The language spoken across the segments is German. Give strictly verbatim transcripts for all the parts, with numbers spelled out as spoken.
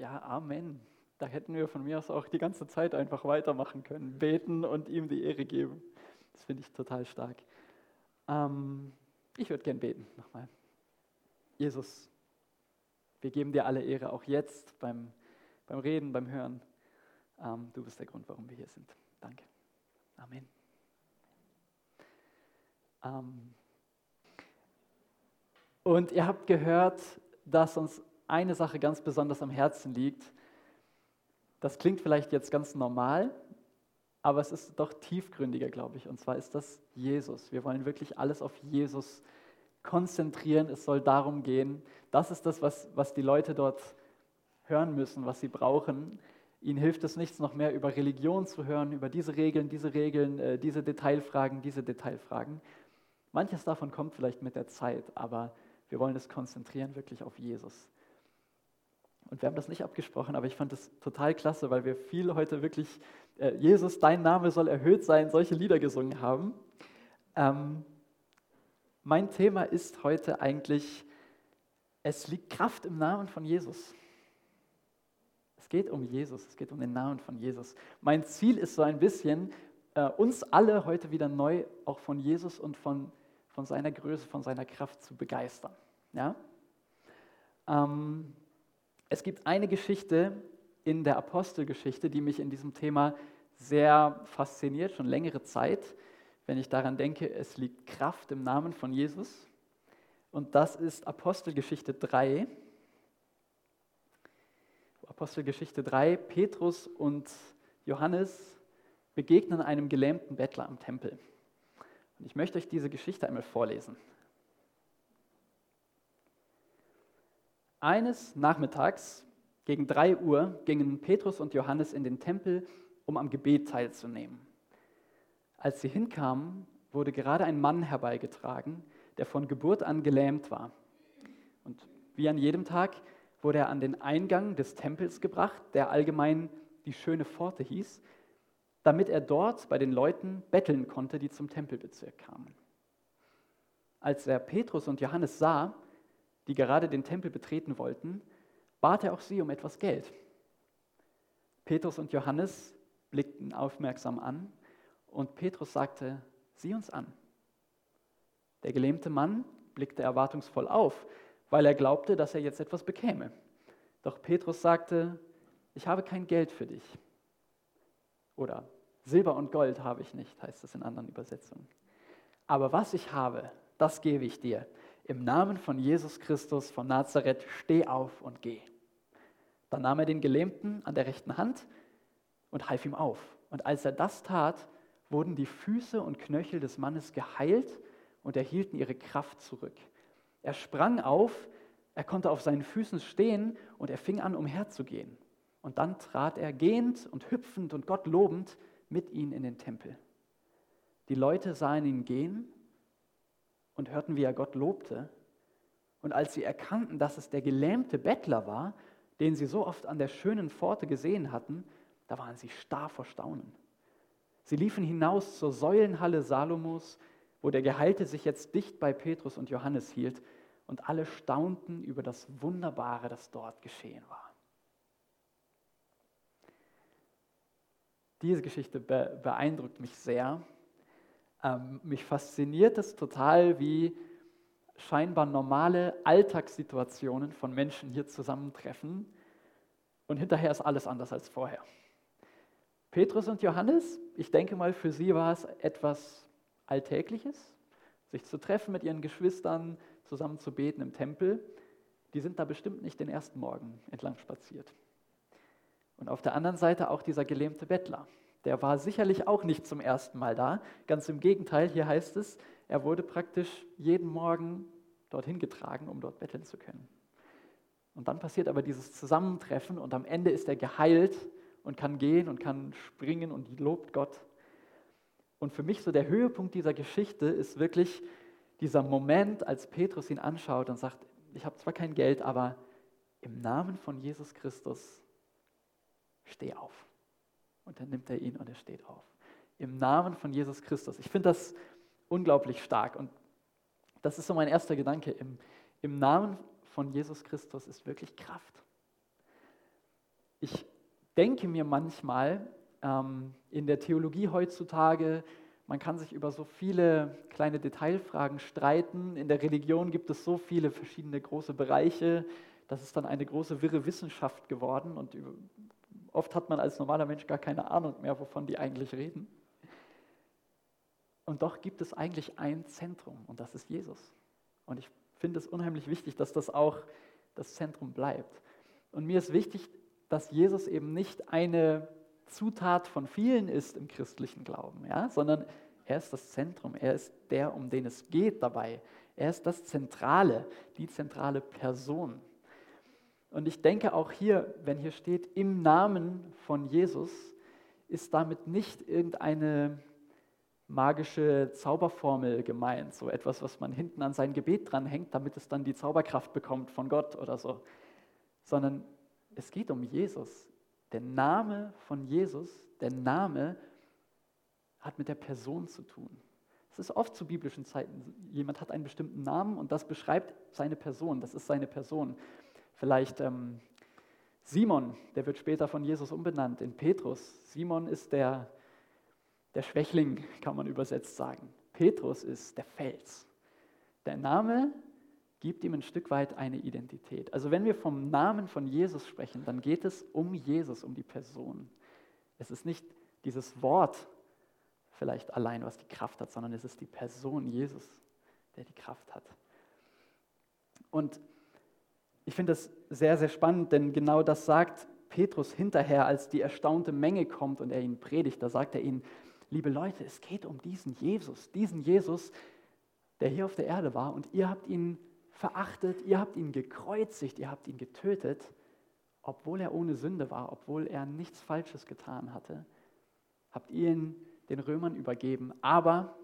Ja, Amen. Da hätten wir von mir aus auch die ganze Zeit einfach weitermachen können, beten und ihm die Ehre geben. Das finde ich total stark. Ähm, ich würde gern beten nochmal. Jesus, wir geben dir alle Ehre, auch jetzt beim, beim Reden, beim Hören. Ähm, du bist der Grund, warum wir hier sind. Danke. Amen. Ähm, und ihr habt gehört, dass uns eine Sache ganz besonders am Herzen liegt. Das klingt vielleicht jetzt ganz normal, aber es ist doch tiefgründiger, glaube ich. Und zwar ist das Jesus. Wir wollen wirklich alles auf Jesus konzentrieren. Es soll darum gehen. Das ist das, was, was die Leute dort hören müssen, was sie brauchen. Ihnen hilft es nichts, noch mehr über Religion zu hören, über diese Regeln, diese Regeln, äh, diese Detailfragen, diese Detailfragen. Manches davon kommt vielleicht mit der Zeit, aber wir wollen es konzentrieren wirklich auf Jesus. Und wir haben das nicht abgesprochen, aber ich fand es total klasse, weil wir viel heute wirklich, äh, Jesus, dein Name soll erhöht sein, solche Lieder gesungen haben. Ähm, mein Thema ist heute eigentlich, es liegt Kraft im Namen von Jesus. Es geht um Jesus, es geht um den Namen von Jesus. Mein Ziel ist so ein bisschen, äh, uns alle heute wieder neu auch von Jesus und von, von seiner Größe, von seiner Kraft zu begeistern. Ja? Ähm, Es gibt eine Geschichte in der Apostelgeschichte, die mich in diesem Thema sehr fasziniert, schon längere Zeit, wenn ich daran denke, es liegt Kraft im Namen von Jesus. Und das ist Apostelgeschichte drei. Apostelgeschichte drei, Petrus und Johannes begegnen einem gelähmten Bettler am Tempel. Und ich möchte euch diese Geschichte einmal vorlesen. Eines Nachmittags gegen drei Uhr gingen Petrus und Johannes in den Tempel, um am Gebet teilzunehmen. Als sie hinkamen, wurde gerade ein Mann herbeigetragen, der von Geburt an gelähmt war. Und wie an jedem Tag wurde er an den Eingang des Tempels gebracht, der allgemein die Schöne Pforte hieß, damit er dort bei den Leuten betteln konnte, die zum Tempelbezirk kamen. Als er Petrus und Johannes sah, die gerade den Tempel betreten wollten, bat er auch sie um etwas Geld. Petrus und Johannes blickten aufmerksam an und Petrus sagte, sieh uns an. Der gelähmte Mann blickte erwartungsvoll auf, weil er glaubte, dass er jetzt etwas bekäme. Doch Petrus sagte, ich habe kein Geld für dich. Oder Silber und Gold habe ich nicht, heißt es in anderen Übersetzungen. Aber was ich habe, das gebe ich dir. Im Namen von Jesus Christus von Nazareth, steh auf und geh. Dann nahm er den Gelähmten an der rechten Hand und half ihm auf. Und als er das tat, wurden die Füße und Knöchel des Mannes geheilt und erhielten ihre Kraft zurück. Er sprang auf, er konnte auf seinen Füßen stehen und er fing an, umherzugehen. Und dann trat er gehend und hüpfend und Gott lobend mit ihnen in den Tempel. Die Leute sahen ihn gehen und hörten, wie er Gott lobte. Und als sie erkannten, dass es der gelähmte Bettler war, den sie so oft an der schönen Pforte gesehen hatten, da waren sie starr vor Staunen. Sie liefen hinaus zur Säulenhalle Salomos, wo der Geheilte sich jetzt dicht bei Petrus und Johannes hielt, und alle staunten über das Wunderbare, das dort geschehen war. Diese Geschichte be- beeindruckt mich sehr. Ähm, mich fasziniert es total, wie scheinbar normale Alltagssituationen von Menschen hier zusammentreffen und hinterher ist alles anders als vorher. Petrus und Johannes, ich denke mal, für sie war es etwas Alltägliches, sich zu treffen mit ihren Geschwistern, zusammen zu beten im Tempel. Die sind da bestimmt nicht den ersten Morgen entlang spaziert. Und auf der anderen Seite auch dieser gelähmte Bettler. Der war sicherlich auch nicht zum ersten Mal da. Ganz im Gegenteil, hier heißt es, er wurde praktisch jeden Morgen dorthin getragen, um dort betteln zu können. Und dann passiert aber dieses Zusammentreffen und am Ende ist er geheilt und kann gehen und kann springen und lobt Gott. Und für mich so der Höhepunkt dieser Geschichte ist wirklich dieser Moment, als Petrus ihn anschaut und sagt, ich habe zwar kein Geld, aber im Namen von Jesus Christus steh auf. Und dann nimmt er ihn und er steht auf. Im Namen von Jesus Christus. Ich finde das unglaublich stark. Und das ist so mein erster Gedanke. Im, im Namen von Jesus Christus ist wirklich Kraft. ich denke mir manchmal, ähm, in der Theologie heutzutage, man kann sich über so viele kleine Detailfragen streiten. In der Religion gibt es so viele verschiedene große Bereiche. Das ist dann eine große wirre Wissenschaft geworden und über, oft hat man als normaler Mensch gar keine Ahnung mehr, wovon die eigentlich reden. Und doch gibt es eigentlich ein Zentrum und das ist Jesus. Und ich finde es unheimlich wichtig, dass das auch das Zentrum bleibt. Und mir ist wichtig, dass Jesus eben nicht eine Zutat von vielen ist im christlichen Glauben, ja? Sondern er ist das Zentrum, er ist der, um den es geht dabei. Er ist das Zentrale, die zentrale Person. Und ich denke auch hier, wenn hier steht, im Namen von Jesus, ist damit nicht irgendeine magische Zauberformel gemeint, so etwas, was man hinten an sein Gebet dranhängt, damit es dann die Zauberkraft bekommt von Gott oder so, sondern es geht um Jesus. Der Name von Jesus, der Name hat mit der Person zu tun. Es ist oft zu biblischen Zeiten, jemand hat einen bestimmten Namen und das beschreibt seine Person, das ist seine Person. Vielleicht ähm, Simon, der wird später von Jesus umbenannt in Petrus. Simon ist der, der Schwächling, kann man übersetzt sagen. Petrus ist der Fels. Der Name gibt ihm ein Stück weit eine Identität. Also wenn wir vom Namen von Jesus sprechen, dann geht es um Jesus, um die Person. Es ist nicht dieses Wort vielleicht allein, was die Kraft hat, sondern es ist die Person Jesus, der die Kraft hat. Und ich finde das sehr, sehr spannend, denn genau das sagt Petrus hinterher, als die erstaunte Menge kommt und er ihnen predigt. Da sagt er ihnen, liebe Leute, es geht um diesen Jesus, diesen Jesus, der hier auf der Erde war und ihr habt ihn verachtet, ihr habt ihn gekreuzigt, ihr habt ihn getötet, obwohl er ohne Sünde war, obwohl er nichts Falsches getan hatte, habt ihr ihn den Römern übergeben, aber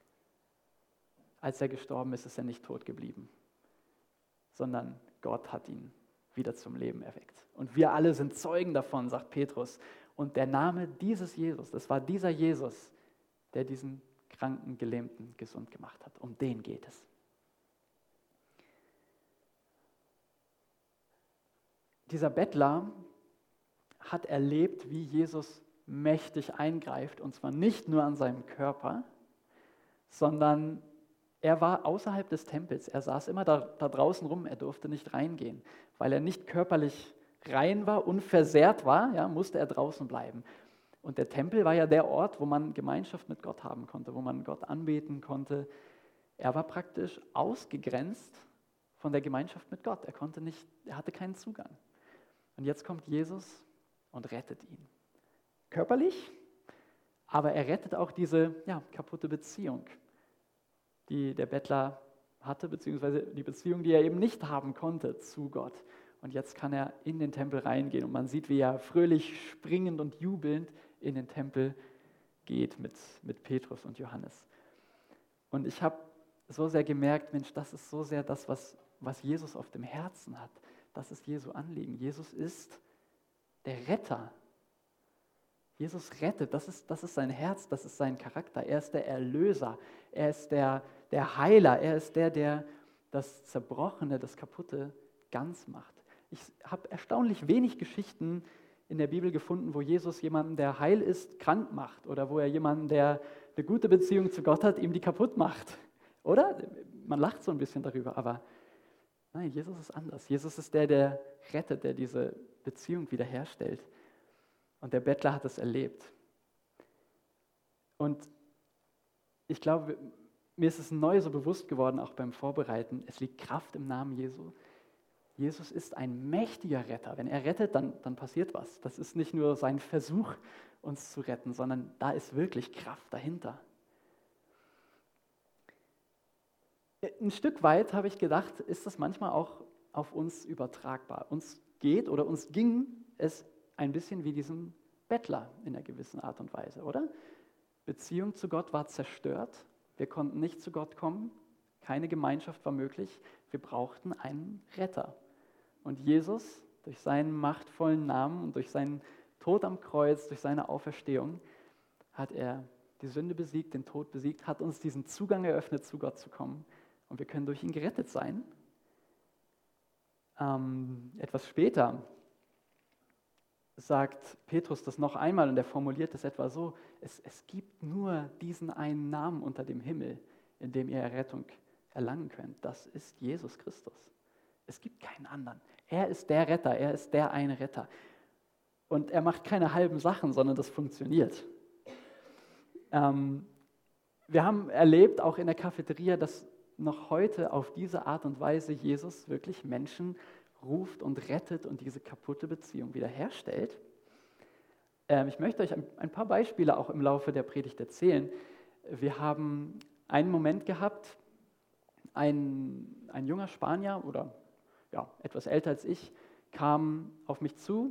als er gestorben ist, ist er nicht tot geblieben, sondern Gott hat ihn wieder zum Leben erweckt. Und wir alle sind Zeugen davon, sagt Petrus. Und der Name dieses Jesus, das war dieser Jesus, der diesen kranken, Gelähmten gesund gemacht hat. Um den geht es. Dieser Bettler hat erlebt, wie Jesus mächtig eingreift, und zwar nicht nur an seinem Körper, sondern er war außerhalb des Tempels. Er saß immer da, da draußen rum, er durfte nicht reingehen. Weil er nicht körperlich rein war, unversehrt war, ja, musste er draußen bleiben. Und der Tempel war ja der Ort, wo man Gemeinschaft mit Gott haben konnte, wo man Gott anbeten konnte. Er war praktisch ausgegrenzt von der Gemeinschaft mit Gott. Er konnte nicht, er hatte keinen Zugang. Und jetzt kommt Jesus und rettet ihn. Körperlich, aber er rettet auch diese ja, kaputte Beziehung, die der Bettler hatte, beziehungsweise die Beziehung, die er eben nicht haben konnte zu Gott. Und jetzt kann er in den Tempel reingehen und man sieht, wie er fröhlich springend und jubelnd in den Tempel geht mit, mit Petrus und Johannes. Und ich habe so sehr gemerkt, Mensch, das ist so sehr das, was, was Jesus auf dem Herzen hat. Das ist Jesu Anliegen. Jesus ist der Retter. Jesus rettet, das ist, das ist sein Herz, das ist sein Charakter. Er ist der Erlöser, er ist der, der Heiler, er ist der, der das Zerbrochene, das Kaputte ganz macht. Ich habe erstaunlich wenig Geschichten in der Bibel gefunden, wo Jesus jemanden, der heil ist, krank macht oder wo er jemanden, der eine gute Beziehung zu Gott hat, ihm die kaputt macht. Oder? Man lacht so ein bisschen darüber, aber nein, Jesus ist anders. Jesus ist der, der rettet, der diese Beziehung wiederherstellt. Und der Bettler hat es erlebt. Und ich glaube, mir ist es neu so bewusst geworden, auch beim Vorbereiten, es liegt Kraft im Namen Jesu. Jesus ist ein mächtiger Retter. Wenn er rettet, dann, dann passiert was. Das ist nicht nur sein Versuch, uns zu retten, sondern da ist wirklich Kraft dahinter. Ein Stück weit habe ich gedacht, ist das manchmal auch auf uns übertragbar. Uns geht oder uns ging es ein bisschen wie diesem Bettler in einer gewissen Art und Weise, oder? Beziehung zu Gott war zerstört. Wir konnten nicht zu Gott kommen. Keine Gemeinschaft war möglich. Wir brauchten einen Retter. Und Jesus, durch seinen machtvollen Namen und durch seinen Tod am Kreuz, durch seine Auferstehung, hat er die Sünde besiegt, den Tod besiegt, hat uns diesen Zugang eröffnet, zu Gott zu kommen. Und wir können durch ihn gerettet sein. Ähm, etwas später, sagt Petrus das noch einmal und er formuliert es etwa so: es, es gibt nur diesen einen Namen unter dem Himmel, in dem ihr Errettung erlangen könnt. Das ist Jesus Christus. Es gibt keinen anderen. Er ist der Retter, er ist der eine Retter. Und er macht keine halben Sachen, sondern das funktioniert. Ähm, wir haben erlebt, auch in der Cafeteria, dass noch heute auf diese Art und Weise Jesus wirklich Menschen ruft und rettet und diese kaputte Beziehung wiederherstellt. Ähm, ich möchte euch ein, ein paar Beispiele auch im Laufe der Predigt erzählen. Wir haben einen Moment gehabt, ein, ein junger Spanier oder ja, etwas älter als ich, kam auf mich zu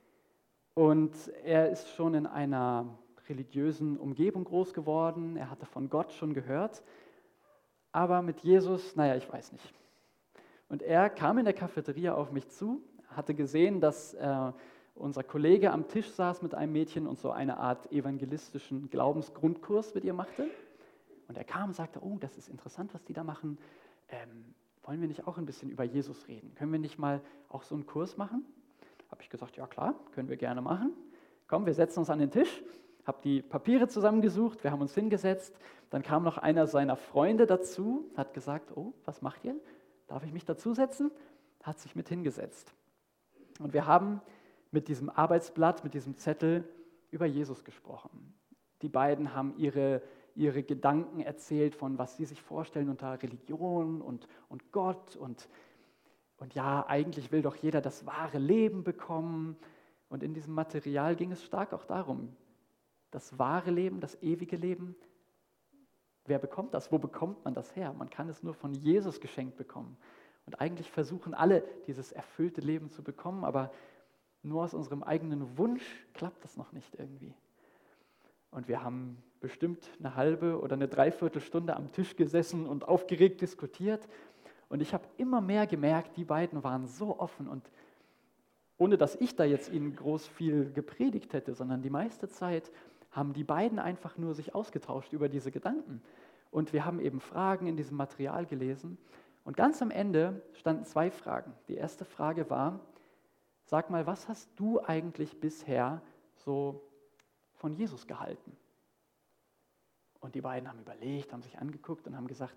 und er ist schon in einer religiösen Umgebung groß geworden, er hatte von Gott schon gehört, aber mit Jesus, naja, ich weiß nicht. Und er kam in der Cafeteria auf mich zu, hatte gesehen, dass äh, unser Kollege am Tisch saß mit einem Mädchen und so eine Art evangelistischen Glaubensgrundkurs mit ihr machte. Und er kam und sagte: oh, das ist interessant, was die da machen. Ähm, wollen wir nicht auch ein bisschen über Jesus reden? Können wir nicht mal auch so einen Kurs machen? Habe ich gesagt: ja klar, können wir gerne machen. Komm, wir setzen uns an den Tisch. Habe die Papiere zusammengesucht, wir haben uns hingesetzt. Dann kam noch einer seiner Freunde dazu, hat gesagt: oh, was macht ihr? Darf ich mich dazusetzen? Hat sich mit hingesetzt. Und wir haben mit diesem Arbeitsblatt, mit diesem Zettel über Jesus gesprochen. Die beiden haben ihre, ihre Gedanken erzählt von, was sie sich vorstellen unter Religion und, und Gott. Und, und ja, eigentlich will doch jeder das wahre Leben bekommen. Und in diesem Material ging es stark auch darum, das wahre Leben, das ewige Leben. Wer bekommt das? Wo bekommt man das her? Man kann es nur von Jesus geschenkt bekommen. Und eigentlich versuchen alle, dieses erfüllte Leben zu bekommen, aber nur aus unserem eigenen Wunsch klappt das noch nicht irgendwie. Und wir haben bestimmt eine halbe oder eine Dreiviertelstunde am Tisch gesessen und aufgeregt diskutiert. Und ich habe immer mehr gemerkt, die beiden waren so offen. Und ohne dass ich da jetzt ihnen groß viel gepredigt hätte, sondern die meiste Zeit haben die beiden einfach nur sich ausgetauscht über diese Gedanken. Und wir haben eben Fragen in diesem Material gelesen. Und ganz am Ende standen zwei Fragen. Die erste Frage war: sag mal, was hast du eigentlich bisher so von Jesus gehalten? Und die beiden haben überlegt, haben sich angeguckt und haben gesagt: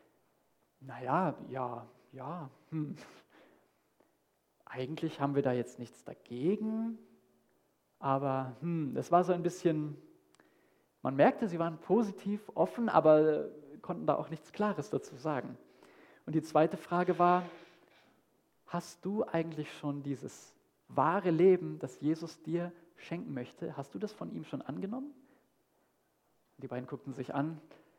naja, ja, ja, hm. eigentlich haben wir da jetzt nichts dagegen, aber hm, das war so ein bisschen, man merkte, sie waren positiv, offen, aber konnten da auch nichts Klares dazu sagen. Und die zweite Frage war: hast du eigentlich schon dieses wahre Leben, das Jesus dir schenken möchte, hast du das von ihm schon angenommen? Die beiden guckten sich an.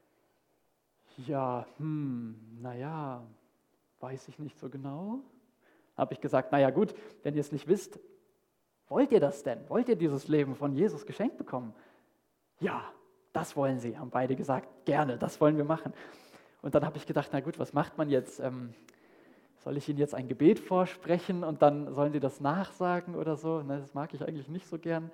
Ja, hm, naja, weiß ich nicht so genau. Habe ich gesagt: naja gut, wenn ihr es nicht wisst, wollt ihr das denn? Wollt ihr dieses Leben von Jesus geschenkt bekommen? Ja, das wollen sie, haben beide gesagt. Gerne, das wollen wir machen. Und dann habe ich gedacht: na gut, was macht man jetzt? Ähm, soll ich ihnen jetzt ein Gebet vorsprechen und dann sollen sie das nachsagen oder so? Na, das mag ich eigentlich nicht so gern.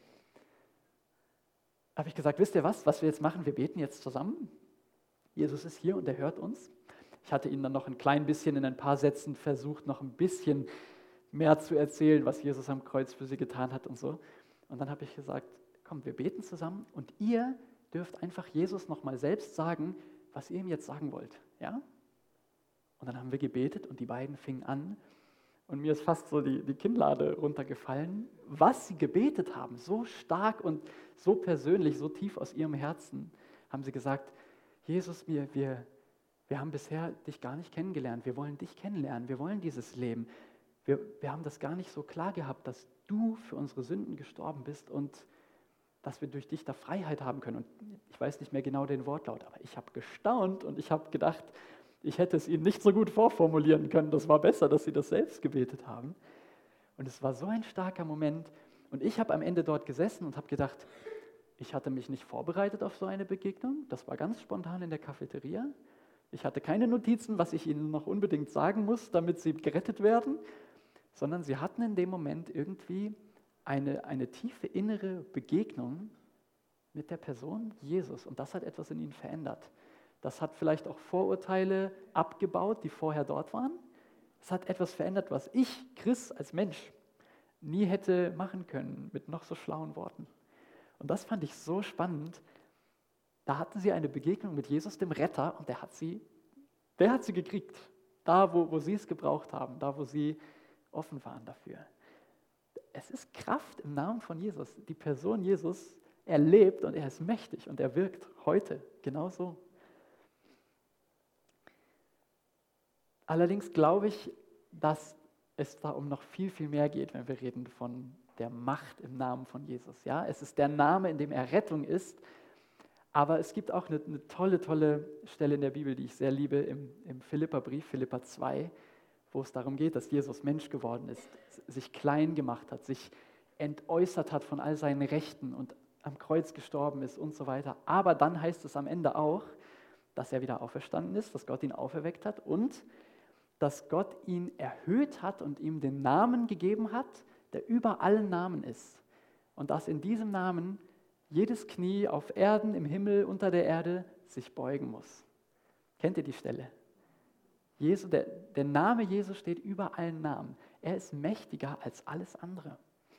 Habe ich gesagt: wisst ihr was, was wir jetzt machen? Wir beten jetzt zusammen. Jesus ist hier und er hört uns. Ich hatte ihnen dann noch ein klein bisschen in ein paar Sätzen versucht, noch ein bisschen mehr zu erzählen, was Jesus am Kreuz für sie getan hat und so. Und dann habe ich gesagt: komm, wir beten zusammen und ihr dürft einfach Jesus nochmal selbst sagen, was ihr ihm jetzt sagen wollt. Ja? Und dann haben wir gebetet und die beiden fingen an und mir ist fast so die, die Kinnlade runtergefallen, was sie gebetet haben, so stark und so persönlich, so tief aus ihrem Herzen, haben sie gesagt: Jesus, wir, wir, wir haben bisher dich gar nicht kennengelernt, wir wollen dich kennenlernen, wir wollen dieses Leben. Wir, wir haben das gar nicht so klar gehabt, dass du für unsere Sünden gestorben bist und dass wir durch dich da Freiheit haben können. Und ich weiß nicht mehr genau den Wortlaut, aber ich habe gestaunt und ich habe gedacht, ich hätte es ihnen nicht so gut vorformulieren können. Das war besser, dass sie das selbst gebetet haben. Und es war so ein starker Moment. Und ich habe am Ende dort gesessen und habe gedacht, ich hatte mich nicht vorbereitet auf so eine Begegnung. Das war ganz spontan in der Cafeteria. Ich hatte keine Notizen, was ich ihnen noch unbedingt sagen muss, damit sie gerettet werden, sondern sie hatten in dem Moment irgendwie eine, eine tiefe innere Begegnung mit der Person Jesus. Und das hat etwas in ihnen verändert. Das hat vielleicht auch Vorurteile abgebaut, die vorher dort waren. Es hat etwas verändert, was ich, Chris, als Mensch nie hätte machen können mit noch so schlauen Worten. Und das fand ich so spannend. Da hatten sie eine Begegnung mit Jesus, dem Retter, und der hat sie, der hat sie gekriegt. Da, wo, wo sie es gebraucht haben, da, wo sie offen waren dafür. Es ist Kraft im Namen von Jesus. Die Person Jesus, er lebt und er ist mächtig und er wirkt heute genauso. Allerdings glaube ich, dass es da um noch viel, viel mehr geht, wenn wir reden von der Macht im Namen von Jesus. Ja, es ist der Name, in dem er Rettung ist. Aber es gibt auch eine, eine tolle, tolle Stelle in der Bibel, die ich sehr liebe, im, im Philipperbrief, Philipper zwei, wo es darum geht, dass Jesus Mensch geworden ist, sich klein gemacht hat, sich entäußert hat von all seinen Rechten und am Kreuz gestorben ist und so weiter. Aber dann heißt es am Ende auch, dass er wieder auferstanden ist, dass Gott ihn auferweckt hat und dass Gott ihn erhöht hat und ihm den Namen gegeben hat, der über allen Namen ist. Und dass in diesem Namen jedes Knie auf Erden, im Himmel, unter der Erde sich beugen muss. Kennt ihr die Stelle? Jesu, der, der Name Jesus steht über allen Namen. Er ist mächtiger als alles andere.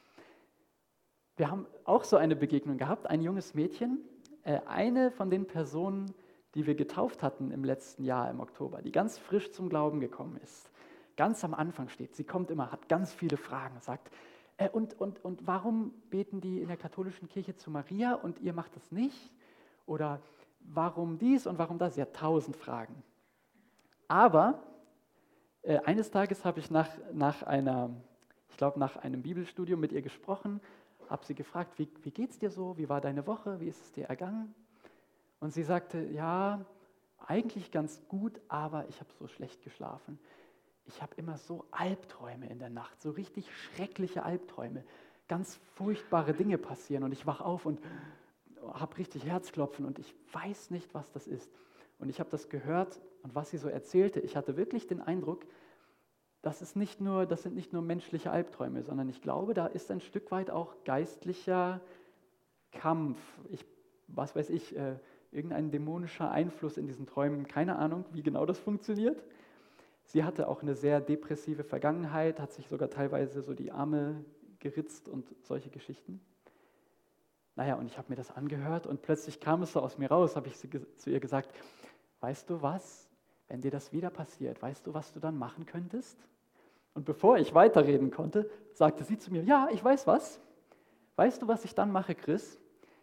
Wir haben auch so eine Begegnung gehabt, ein junges Mädchen, äh, eine von den Personen, die wir getauft hatten im letzten Jahr im Oktober, die ganz frisch zum Glauben gekommen ist. Ganz am Anfang steht, sie kommt immer, hat ganz viele Fragen, sagt, äh, und, und, und warum beten die in der katholischen Kirche zu Maria und ihr macht das nicht? Oder warum dies und warum das? Sie hat tausend Fragen. Aber äh, eines Tages habe ich nach, nach einer, ich glaube nach einem Bibelstudium mit ihr gesprochen, habe sie gefragt, wie, wie geht es dir so, wie war deine Woche, wie ist es dir ergangen? Und sie sagte, ja, eigentlich ganz gut, aber ich habe so schlecht geschlafen. Ich habe immer so Albträume in der Nacht, so richtig schreckliche Albträume. Ganz furchtbare Dinge passieren und ich wache auf und habe richtig Herzklopfen und ich weiß nicht, was das ist. Und ich habe das gehört und was sie so erzählte, ich hatte wirklich den Eindruck, das, ist nicht nur, das sind nicht nur menschliche Albträume, sondern ich glaube, da ist ein Stück weit auch geistlicher Kampf. Ich, was weiß ich, äh, irgendein dämonischer Einfluss in diesen Träumen, keine Ahnung, wie genau das funktioniert. Sie hatte auch eine sehr depressive Vergangenheit, hat sich sogar teilweise so die Arme geritzt und solche Geschichten. Naja, und ich habe mir das angehört und plötzlich kam es so aus mir raus, habe ich zu ihr gesagt, weißt du was, wenn dir das wieder passiert, weißt du, was du dann machen könntest? Und bevor ich weiterreden konnte, sagte sie zu mir, ja, ich weiß was. Weißt du, was ich dann mache, Chris?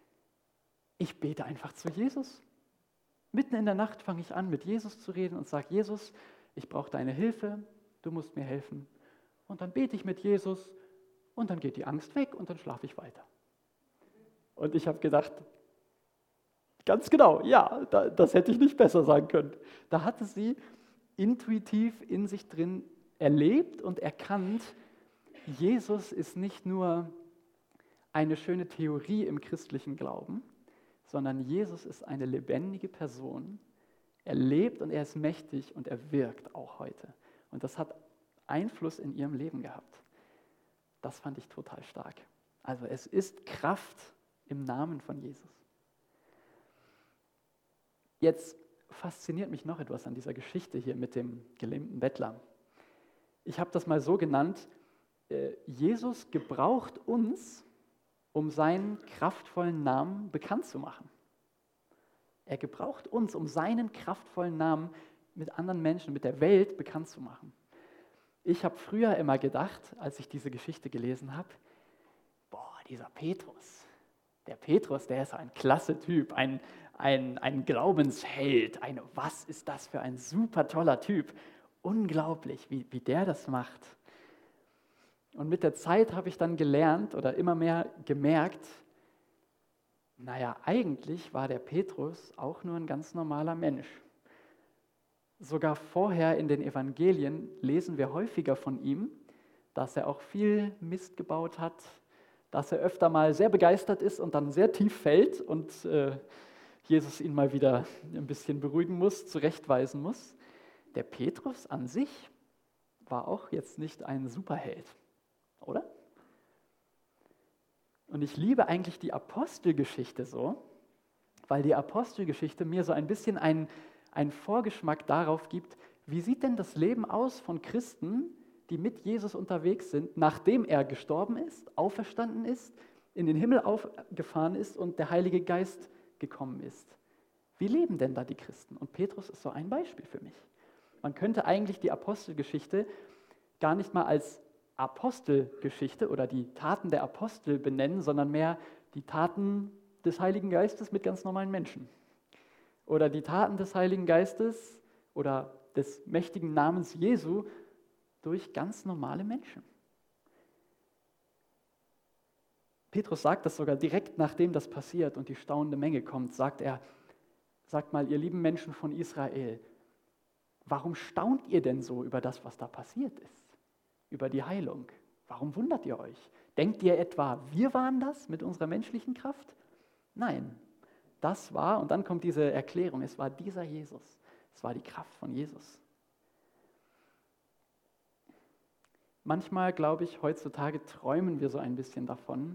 Ich bete einfach zu Jesus. Mitten in der Nacht fange ich an, mit Jesus zu reden und sage, Jesus, ich brauche deine Hilfe, du musst mir helfen. Und dann bete ich mit Jesus und dann geht die Angst weg und dann schlafe ich weiter. Und ich habe gedacht, ganz genau, ja, das hätte ich nicht besser sagen können. Da hatte sie intuitiv in sich drin erlebt und erkannt, Jesus ist nicht nur eine schöne Theorie im christlichen Glauben, sondern Jesus ist eine lebendige Person. Er lebt und er ist mächtig und er wirkt auch heute. Und das hat Einfluss in ihrem Leben gehabt. Das fand ich total stark. Also es ist Kraft im Namen von Jesus. Jetzt fasziniert mich noch etwas an dieser Geschichte hier mit dem gelähmten Bettler. Ich habe das mal so genannt, äh, Jesus gebraucht uns, um seinen kraftvollen Namen bekannt zu machen. Er gebraucht uns, um seinen kraftvollen Namen mit anderen Menschen, mit der Welt bekannt zu machen. Ich habe früher immer gedacht, als ich diese Geschichte gelesen habe, boah, dieser Petrus, der Petrus, der ist ein klasse Typ, ein, ein, ein Glaubensheld, ein, was ist das für ein super toller Typ, unglaublich, wie, wie der das macht. Und mit der Zeit habe ich dann gelernt oder immer mehr gemerkt, naja, eigentlich war der Petrus auch nur ein ganz normaler Mensch. Sogar vorher in den Evangelien lesen wir häufiger von ihm, dass er auch viel Mist gebaut hat, dass er öfter mal sehr begeistert ist und dann sehr tief fällt und äh, Jesus ihn mal wieder ein bisschen beruhigen muss, zurechtweisen muss. Der Petrus an sich war auch jetzt nicht ein Superheld, oder? Und ich liebe eigentlich die Apostelgeschichte so, weil die Apostelgeschichte mir so ein bisschen einen, einen Vorgeschmack darauf gibt, wie sieht denn das Leben aus von Christen, die mit Jesus unterwegs sind, nachdem er gestorben ist, auferstanden ist, in den Himmel aufgefahren ist und der Heilige Geist gekommen ist. Wie leben denn da die Christen? Und Petrus ist so ein Beispiel für mich. Man könnte eigentlich die Apostelgeschichte gar nicht mal als Apostelgeschichte oder die Taten der Apostel benennen, sondern mehr die Taten des Heiligen Geistes mit ganz normalen Menschen. Oder die Taten des Heiligen Geistes oder des mächtigen Namens Jesu durch ganz normale Menschen. Petrus sagt das sogar direkt, nachdem das passiert und die staunende Menge kommt, sagt er, sagt mal, ihr lieben Menschen von Israel, warum staunt ihr denn so über das, was da passiert ist? Über die Heilung? Warum wundert ihr euch? Denkt ihr etwa, wir waren das mit unserer menschlichen Kraft? Nein, das war, und dann kommt diese Erklärung, es war dieser Jesus, es war die Kraft von Jesus. Manchmal, glaube ich, heutzutage träumen wir so ein bisschen davon,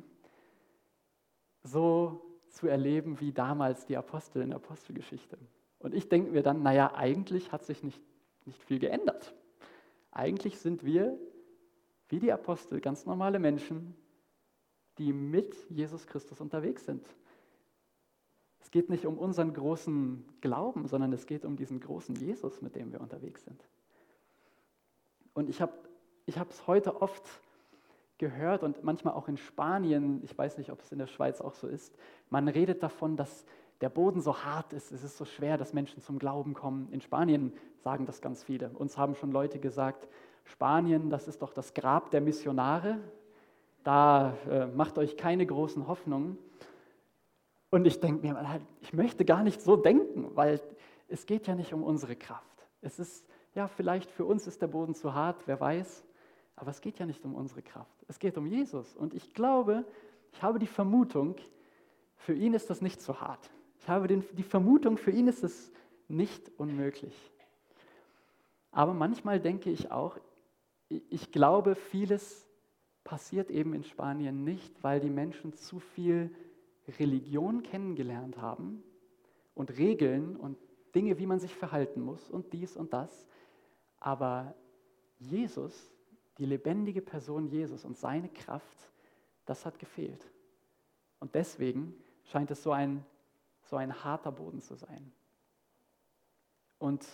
so zu erleben wie damals die Apostel in der Apostelgeschichte. Und ich denke mir dann, naja, eigentlich hat sich nicht, nicht viel geändert. Eigentlich sind wir, wie die Apostel, ganz normale Menschen, die mit Jesus Christus unterwegs sind. Es geht nicht um unseren großen Glauben, sondern es geht um diesen großen Jesus, mit dem wir unterwegs sind. Und ich habe ich habe es heute oft gehört und manchmal auch in Spanien, ich weiß nicht, ob es in der Schweiz auch so ist, man redet davon, dass der Boden so hart ist, es ist so schwer, dass Menschen zum Glauben kommen. In Spanien sagen das ganz viele. Uns haben schon Leute gesagt, Spanien, das ist doch das Grab der Missionare, da äh, macht euch keine großen Hoffnungen. Und ich denke mir, ich möchte gar nicht so denken, weil es geht ja nicht um unsere Kraft. Es ist, ja, vielleicht für uns ist der Boden zu hart, wer weiß, aber es geht ja nicht um unsere Kraft. Es geht um Jesus. Und ich glaube, ich habe die Vermutung, für ihn ist das nicht so hart. Ich habe den, die Vermutung, für ihn ist es nicht unmöglich. Aber manchmal denke ich auch, ich glaube, vieles passiert eben in Spanien nicht, weil die Menschen zu viel Religion kennengelernt haben und Regeln und Dinge, wie man sich verhalten muss und dies und das. Aber Jesus, die lebendige Person Jesus und seine Kraft, das hat gefehlt. Und deswegen scheint es so ein, so ein harter Boden zu sein. Und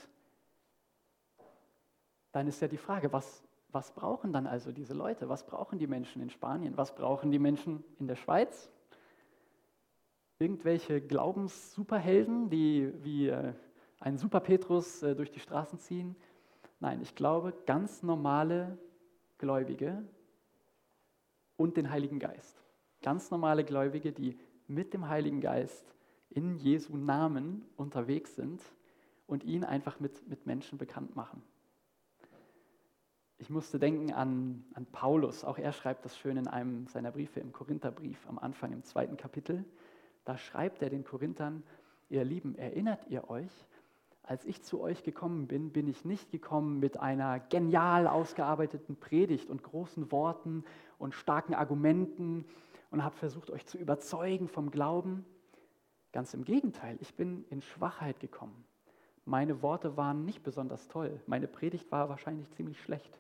dann ist ja die Frage, was, was brauchen dann also diese Leute? Was brauchen die Menschen in Spanien? Was brauchen die Menschen in der Schweiz? Irgendwelche Glaubenssuperhelden, die wie äh, ein Super Petrus äh, durch die Straßen ziehen? Nein, ich glaube, ganz normale Gläubige und den Heiligen Geist. Ganz normale Gläubige, die mit dem Heiligen Geist in Jesu Namen unterwegs sind und ihn einfach mit, mit Menschen bekannt machen. Ich musste denken an, an Paulus, auch er schreibt das schön in einem seiner Briefe, im Korintherbrief am Anfang, im zweiten Kapitel. Da schreibt er den Korinthern, ihr Lieben, erinnert ihr euch, als ich zu euch gekommen bin, bin ich nicht gekommen mit einer genial ausgearbeiteten Predigt und großen Worten und starken Argumenten und habe versucht, euch zu überzeugen vom Glauben. Ganz im Gegenteil, ich bin in Schwachheit gekommen. Meine Worte waren nicht besonders toll. Meine Predigt war wahrscheinlich ziemlich schlecht.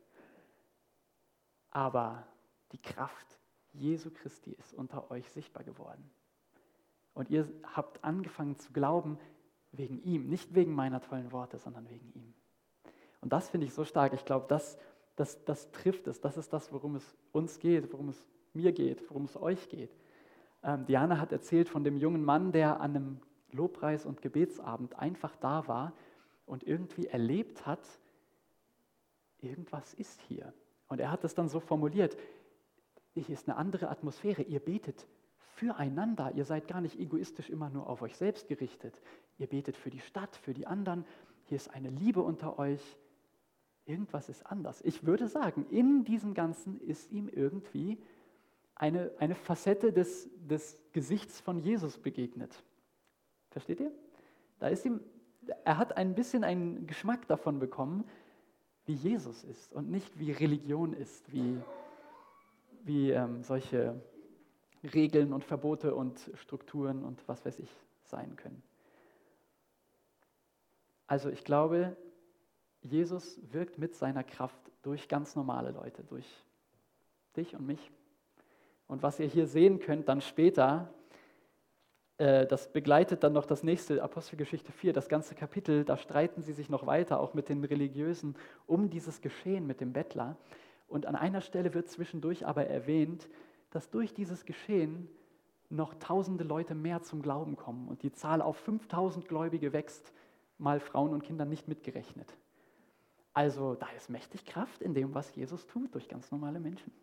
Aber die Kraft Jesu Christi ist unter euch sichtbar geworden. Und ihr habt angefangen zu glauben, wegen ihm, nicht wegen meiner tollen Worte, sondern wegen ihm. Und das finde ich so stark. Ich glaube, das, das, das trifft es. Das ist das, worum es uns geht, worum es mir geht, worum es euch geht. Ähm, Diana hat erzählt von dem jungen Mann, der an einem Lobpreis- und Gebetsabend einfach da war und irgendwie erlebt hat, irgendwas ist hier. Und er hat es dann so formuliert, hier ist eine andere Atmosphäre, ihr betet füreinander, ihr seid gar nicht egoistisch immer nur auf euch selbst gerichtet. Ihr betet für die Stadt, für die anderen. Hier ist eine Liebe unter euch. Irgendwas ist anders. Ich würde sagen, in diesem Ganzen ist ihm irgendwie eine, eine Facette des, des Gesichts von Jesus begegnet. Versteht ihr? Da ist ihm, er hat ein bisschen einen Geschmack davon bekommen, wie Jesus ist und nicht wie Religion ist, wie, wie ähm, solche Regeln und Verbote und Strukturen und was weiß ich sein können. Also ich glaube, Jesus wirkt mit seiner Kraft durch ganz normale Leute, durch dich und mich. Und was ihr hier sehen könnt dann später, äh, das begleitet dann noch das nächste, Apostelgeschichte vier, das ganze Kapitel, da streiten sie sich noch weiter, auch mit den Religiösen, um dieses Geschehen mit dem Bettler. Und an einer Stelle wird zwischendurch aber erwähnt, dass durch dieses Geschehen noch tausende Leute mehr zum Glauben kommen und die Zahl auf fünftausend Gläubige wächst, mal Frauen und Kinder nicht mitgerechnet. Also da ist mächtig Kraft in dem, was Jesus tut, durch ganz normale Menschen.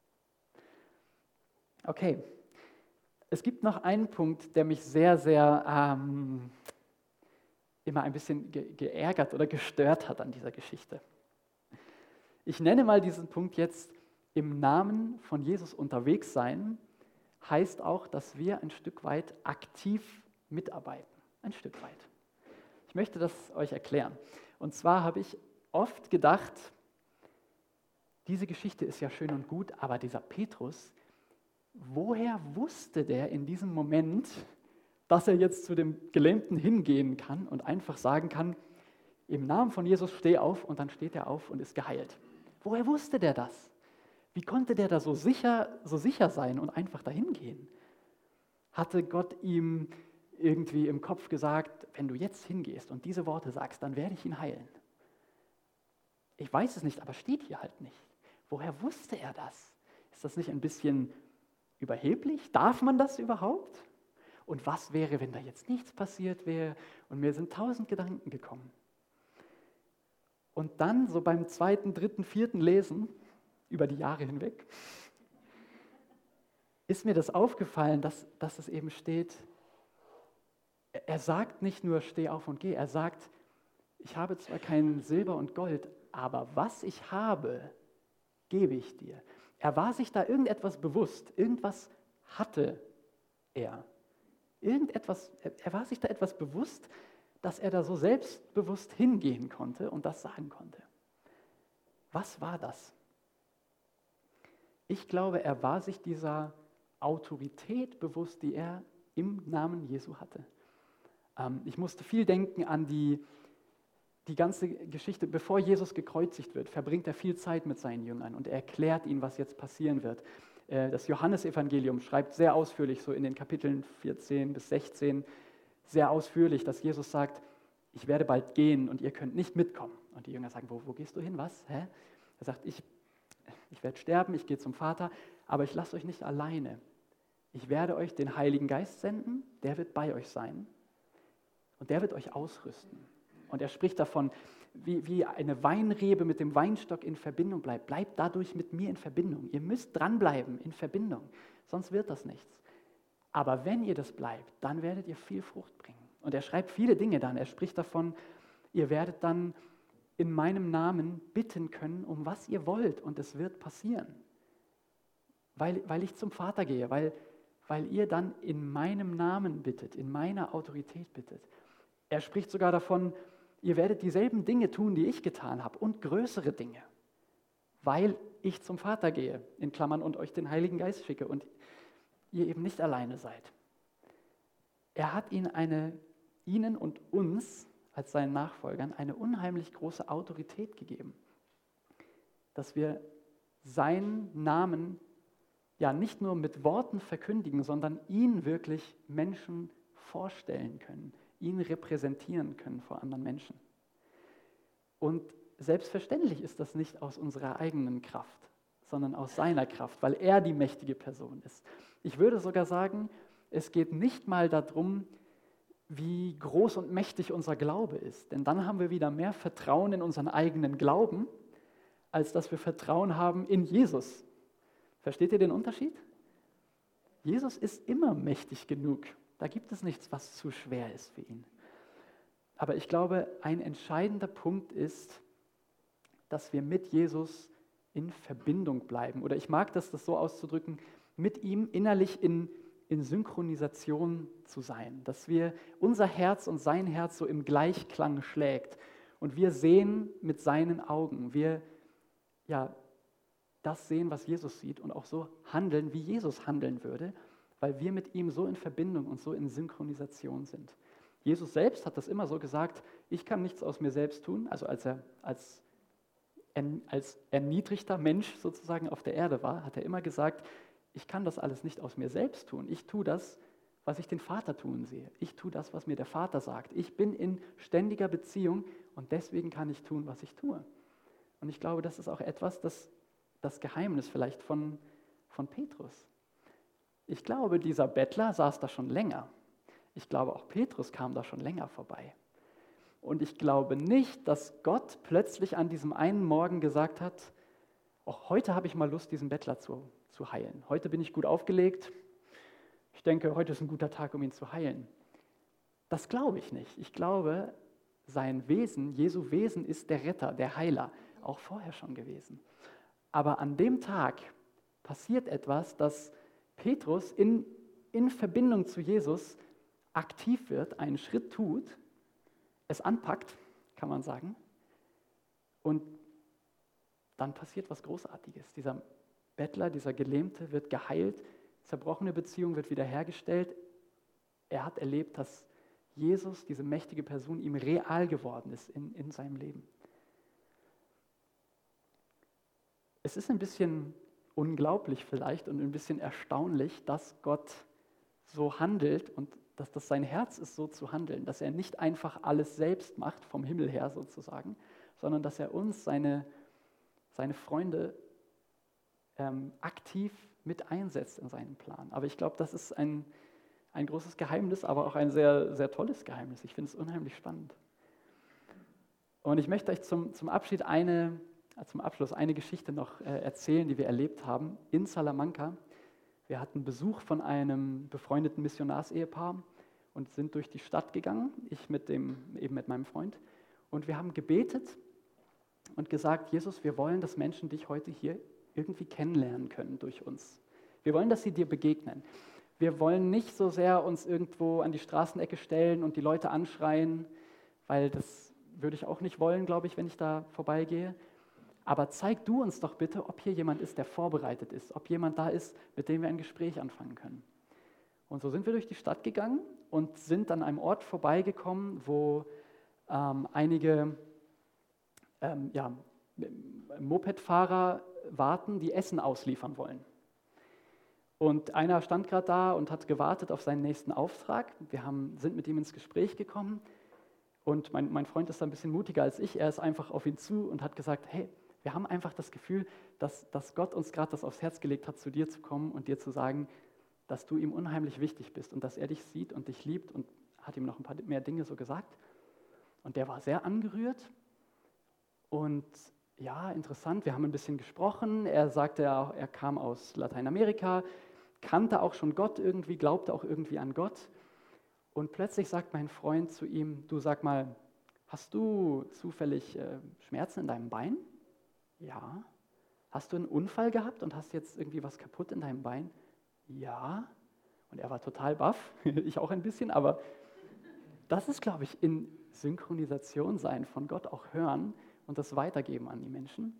Okay, es gibt noch einen Punkt, der mich sehr, sehr ähm, immer ein bisschen ge- geärgert oder gestört hat an dieser Geschichte. Ich nenne mal diesen Punkt jetzt, im Namen von Jesus unterwegs sein, heißt auch, dass wir ein Stück weit aktiv mitarbeiten. Ein Stück weit. Ich möchte das euch erklären. Und zwar habe ich oft gedacht, diese Geschichte ist ja schön und gut, aber dieser Petrus, woher wusste der in diesem Moment, dass er jetzt zu dem Gelähmten hingehen kann und einfach sagen kann, im Namen von Jesus steh auf, und dann steht er auf und ist geheilt. Woher wusste der das? Wie konnte der da so sicher, so sicher sein und einfach dahin gehen? Hatte Gott ihm irgendwie im Kopf gesagt, wenn du jetzt hingehst und diese Worte sagst, dann werde ich ihn heilen? Ich weiß es nicht, aber steht hier halt nicht. Woher wusste er das? Ist das nicht ein bisschen überheblich? Darf man das überhaupt? Und was wäre, wenn da jetzt nichts passiert wäre? Und mir sind tausend Gedanken gekommen. Und dann, so beim zweiten, dritten, vierten Lesen, über die Jahre hinweg, ist mir das aufgefallen, dass, dass es eben steht, er sagt nicht nur, steh auf und geh, er sagt, ich habe zwar kein Silber und Gold, aber was ich habe, gebe ich dir. Er war sich da irgendetwas bewusst, irgendwas hatte er. Irgendetwas, er war sich da etwas bewusst, dass er da so selbstbewusst hingehen konnte und das sagen konnte. Was war das? Ich glaube, er war sich dieser Autorität bewusst, die er im Namen Jesu hatte. Ähm, ich musste viel denken an die, die ganze Geschichte. Bevor Jesus gekreuzigt wird, verbringt er viel Zeit mit seinen Jüngern und er erklärt ihnen, was jetzt passieren wird. Äh, das Johannesevangelium schreibt sehr ausführlich, so in den Kapiteln vierzehn bis sechzehn, sehr ausführlich, dass Jesus sagt, ich werde bald gehen und ihr könnt nicht mitkommen. Und die Jünger sagen, wo, wo gehst du hin, was? Hä? Er sagt, ich Ich werde sterben, ich gehe zum Vater, aber ich lasse euch nicht alleine. Ich werde euch den Heiligen Geist senden, der wird bei euch sein und der wird euch ausrüsten. Und er spricht davon, wie, wie eine Weinrebe mit dem Weinstock in Verbindung bleibt. Bleibt dadurch mit mir in Verbindung. Ihr müsst dranbleiben in Verbindung, sonst wird das nichts. Aber wenn ihr das bleibt, dann werdet ihr viel Frucht bringen. Und er schreibt viele Dinge dann. Er spricht davon, ihr werdet dann in meinem Namen bitten können, um was ihr wollt, und es wird passieren. Weil, weil ich zum Vater gehe, weil, weil ihr dann in meinem Namen bittet, in meiner Autorität bittet. Er spricht sogar davon, ihr werdet dieselben Dinge tun, die ich getan habe, und größere Dinge, weil ich zum Vater gehe, in Klammern, und euch den Heiligen Geist schicke und ihr eben nicht alleine seid. Er hat ihnen, eine, ihnen und uns als seinen Nachfolgern eine unheimlich große Autorität gegeben, dass wir seinen Namen ja nicht nur mit Worten verkündigen, sondern ihn wirklich Menschen vorstellen können, ihn repräsentieren können vor anderen Menschen. Und selbstverständlich ist das nicht aus unserer eigenen Kraft, sondern aus seiner Kraft, weil er die mächtige Person ist. Ich würde sogar sagen, es geht nicht mal darum, wie groß und mächtig unser Glaube ist. Denn dann haben wir wieder mehr Vertrauen in unseren eigenen Glauben, als dass wir Vertrauen haben in Jesus. Versteht ihr den Unterschied? Jesus ist immer mächtig genug. Da gibt es nichts, was zu schwer ist für ihn. Aber ich glaube, ein entscheidender Punkt ist, dass wir mit Jesus in Verbindung bleiben. Oder ich mag das, das so auszudrücken, mit ihm innerlich in in Synchronisation zu sein, dass wir unser Herz und sein Herz so im Gleichklang schlägt und wir sehen mit seinen Augen, wir ja das sehen, was Jesus sieht, und auch so handeln, wie Jesus handeln würde, weil wir mit ihm so in Verbindung und so in Synchronisation sind. Jesus selbst hat das immer so gesagt, ich kann nichts aus mir selbst tun, also als er als, als erniedrigter Mensch sozusagen auf der Erde war, hat er immer gesagt, ich kann das alles nicht aus mir selbst tun, ich tue das, was ich den Vater tun sehe. Ich tue das, was mir der Vater sagt. Ich bin in ständiger Beziehung und deswegen kann ich tun, was ich tue. Und ich glaube, das ist auch etwas, das, das Geheimnis vielleicht von, von Petrus. Ich glaube, dieser Bettler saß da schon länger. Ich glaube, auch Petrus kam da schon länger vorbei. Und ich glaube nicht, dass Gott plötzlich an diesem einen Morgen gesagt hat, auch heute habe ich mal Lust, diesen Bettler zu, zu heilen. Heute bin ich gut aufgelegt. Ich denke, heute ist ein guter Tag, um ihn zu heilen. Das glaube ich nicht. Ich glaube, sein Wesen, Jesu Wesen ist der Retter, der Heiler, auch vorher schon gewesen. Aber an dem Tag passiert etwas, dass Petrus in, in Verbindung zu Jesus aktiv wird, einen Schritt tut, es anpackt, kann man sagen, und dann passiert was Großartiges. Dieser Bettler, dieser Gelähmte wird geheilt, zerbrochene Beziehung wird wiederhergestellt. Er hat erlebt, dass Jesus, diese mächtige Person, ihm real geworden ist in, in seinem Leben. Es ist ein bisschen unglaublich vielleicht und ein bisschen erstaunlich, dass Gott so handelt und dass das sein Herz ist, so zu handeln, dass er nicht einfach alles selbst macht, vom Himmel her sozusagen, sondern dass er uns, seine, seine Freunde, ähm, aktiv mit einsetzt in seinen Plan. Aber ich glaube, das ist ein, ein großes Geheimnis, aber auch ein sehr, sehr tolles Geheimnis. Ich finde es unheimlich spannend. Und ich möchte euch zum, zum Abschied eine, zum Abschluss eine Geschichte noch äh, erzählen, die wir erlebt haben in Salamanca. Wir hatten Besuch von einem befreundeten Missionarsehepaar und sind durch die Stadt gegangen, ich mit dem, eben mit meinem Freund. Und wir haben gebetet und gesagt, Jesus, wir wollen, dass Menschen dich heute hier irgendwie kennenlernen können durch uns. Wir wollen, dass sie dir begegnen. Wir wollen nicht so sehr uns irgendwo an die Straßenecke stellen und die Leute anschreien, weil das würde ich auch nicht wollen, glaube ich, wenn ich da vorbeigehe. Aber zeig du uns doch bitte, ob hier jemand ist, der vorbereitet ist, ob jemand da ist, mit dem wir ein Gespräch anfangen können. Und so sind wir durch die Stadt gegangen und sind an einem Ort vorbeigekommen, wo ähm, einige ähm, ja, Mopedfahrer warten, die Essen ausliefern wollen. Und einer stand gerade da und hat gewartet auf seinen nächsten Auftrag. Wir haben, sind mit ihm ins Gespräch gekommen und mein, mein Freund ist da ein bisschen mutiger als ich. Er ist einfach auf ihn zu und hat gesagt, hey, wir haben einfach das Gefühl, dass, dass Gott uns gerade das aufs Herz gelegt hat, zu dir zu kommen und dir zu sagen, dass du ihm unheimlich wichtig bist und dass er dich sieht und dich liebt, und hat ihm noch ein paar mehr Dinge so gesagt. Und der war sehr angerührt und ja, interessant, wir haben ein bisschen gesprochen. Er sagte, er, er kam aus Lateinamerika, kannte auch schon Gott irgendwie, glaubte auch irgendwie an Gott. Und plötzlich sagt mein Freund zu ihm, du, sag mal, hast du zufällig äh, Schmerzen in deinem Bein? Ja. Hast du einen Unfall gehabt und hast jetzt irgendwie was kaputt in deinem Bein? Ja. Und er war total baff, ich auch ein bisschen, aber das ist, glaube ich, in Synchronisation sein, von Gott auch hören und das weitergeben an die Menschen.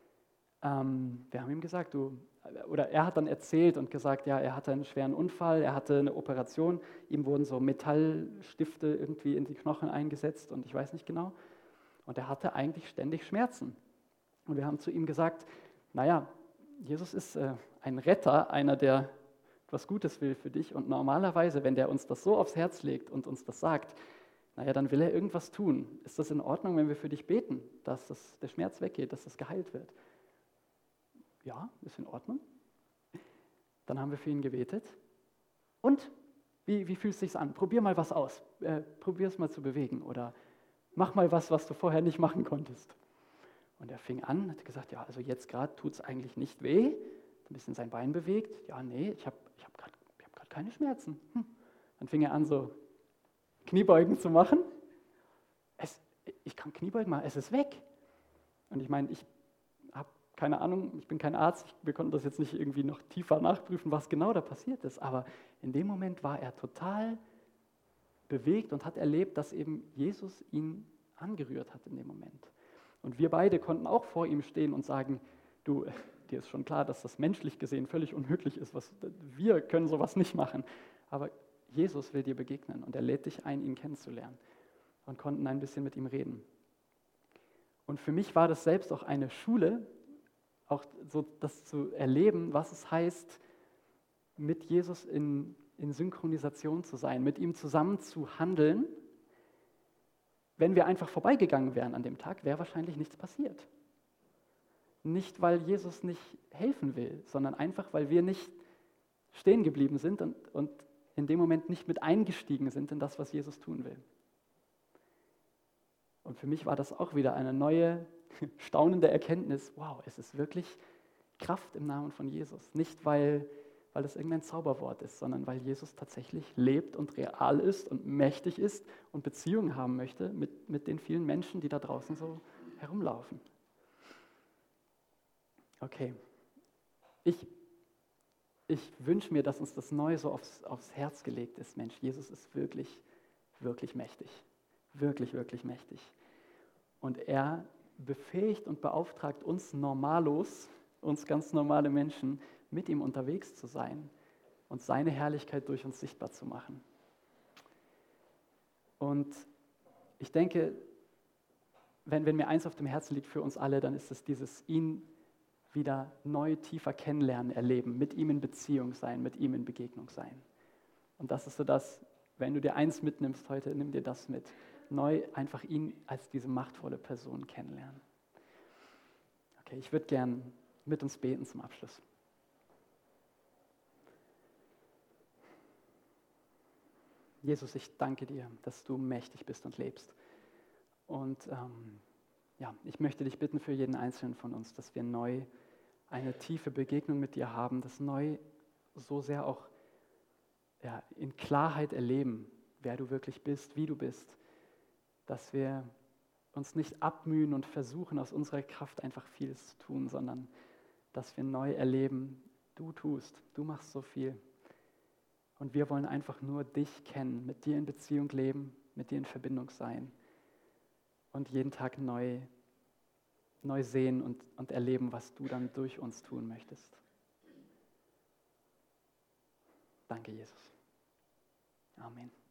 Ähm, wir haben ihm gesagt, du, oder er hat dann erzählt und gesagt, ja, er hatte einen schweren Unfall, er hatte eine Operation, ihm wurden so Metallstifte irgendwie in die Knochen eingesetzt und ich weiß nicht genau. Und er hatte eigentlich ständig Schmerzen. Und wir haben zu ihm gesagt, naja, Jesus ist äh, ein Retter, einer, der was Gutes will für dich. Und normalerweise, wenn der uns das so aufs Herz legt und uns das sagt, naja, dann will er irgendwas tun. Ist das in Ordnung, wenn wir für dich beten, dass das, der Schmerz weggeht, dass das geheilt wird? Ja, ist in Ordnung. Dann haben wir für ihn gebetet. Und, wie, wie fühlt es sich an? Probier mal was aus. Äh, Probier es mal zu bewegen oder mach mal was, was du vorher nicht machen konntest. Und er fing an, hat gesagt, ja, also jetzt gerade tut es eigentlich nicht weh. Hat ein bisschen sein Bein bewegt. Ja, nee, ich habe ich hab gerade hab keine Schmerzen. Hm. Dann fing er an, so Kniebeugen zu machen. Es, ich kann Kniebeugen machen, es ist weg. Und ich meine, ich habe keine Ahnung, ich bin kein Arzt, ich, wir konnten das jetzt nicht irgendwie noch tiefer nachprüfen, was genau da passiert ist. Aber in dem Moment war er total bewegt und hat erlebt, dass eben Jesus ihn angerührt hat in dem Moment. Und wir beide konnten auch vor ihm stehen und sagen, du, dir ist schon klar, dass das menschlich gesehen völlig unmöglich ist. Was, wir können sowas nicht machen. Aber Jesus will dir begegnen und er lädt dich ein, ihn kennenzulernen, und konnten ein bisschen mit ihm reden. Und für mich war das selbst auch eine Schule, auch so das zu erleben, was es heißt, mit Jesus in, in Synchronisation zu sein, mit ihm zusammen zu handeln. Wenn wir einfach vorbeigegangen wären an dem Tag, wäre wahrscheinlich nichts passiert. Nicht, weil Jesus nicht helfen will, sondern einfach, weil wir nicht stehen geblieben sind und, und in dem Moment nicht mit eingestiegen sind in das, was Jesus tun will. Und für mich war das auch wieder eine neue, staunende Erkenntnis. Wow, es ist wirklich Kraft im Namen von Jesus. Nicht, weil, weil es irgendein Zauberwort ist, sondern weil Jesus tatsächlich lebt und real ist und mächtig ist und Beziehungen haben möchte mit, mit den vielen Menschen, die da draußen so herumlaufen. Okay, ich, ich wünsche mir, dass uns das neu so aufs, aufs Herz gelegt ist. Mensch, Jesus ist wirklich, wirklich mächtig. Wirklich, wirklich mächtig. Und er befähigt und beauftragt uns Normalos, uns ganz normale Menschen, mit ihm unterwegs zu sein und seine Herrlichkeit durch uns sichtbar zu machen. Und ich denke, wenn, wenn mir eins auf dem Herzen liegt für uns alle, dann ist es dieses ihn wieder neu, tiefer kennenlernen, erleben, mit ihm in Beziehung sein, mit ihm in Begegnung sein. Und das ist so das, wenn du dir eins mitnimmst heute, nimm dir das mit. Neu einfach ihn als diese machtvolle Person kennenlernen. Okay, ich würde gern mit uns beten zum Abschluss. Jesus, ich danke dir, dass du mächtig bist und lebst. Und ähm, ja, ich möchte dich bitten für jeden Einzelnen von uns, dass wir neu eine tiefe Begegnung mit dir haben, dass neu so sehr auch ja, in Klarheit erleben, wer du wirklich bist, wie du bist, dass wir uns nicht abmühen und versuchen, aus unserer Kraft einfach vieles zu tun, sondern dass wir neu erleben, du tust, du machst so viel. Und wir wollen einfach nur dich kennen, mit dir in Beziehung leben, mit dir in Verbindung sein und jeden Tag neu, neu sehen und, und erleben, was du dann durch uns tun möchtest. Danke, Jesus. Amen.